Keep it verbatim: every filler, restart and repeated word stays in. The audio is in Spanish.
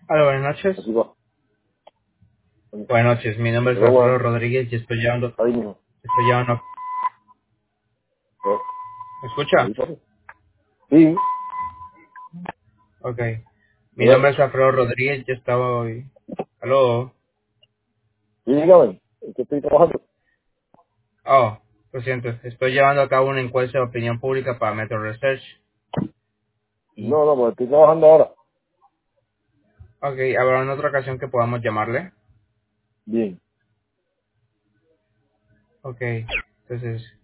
Hola, buenas noches. Así va. Buenas noches, mi nombre es Pero Alfredo bueno, Rodríguez y estoy llevando, ahí mismo. estoy llevando, ¿Eh? ¿me ¿Ahí, escucha? papi? Sí. Ok. Mi ¿Eh? nombre es Alfredo Rodríguez, yo estaba hoy. Aló. Sí, dígame. Es que estoy trabajando. Oh, lo siento, estoy llevando a cabo una encuesta de opinión pública para Metro Research. Y, No, no, pues estoy trabajando ahora. ok, habrá una otra ocasión que podamos llamarle. Bien. Ok, entonces,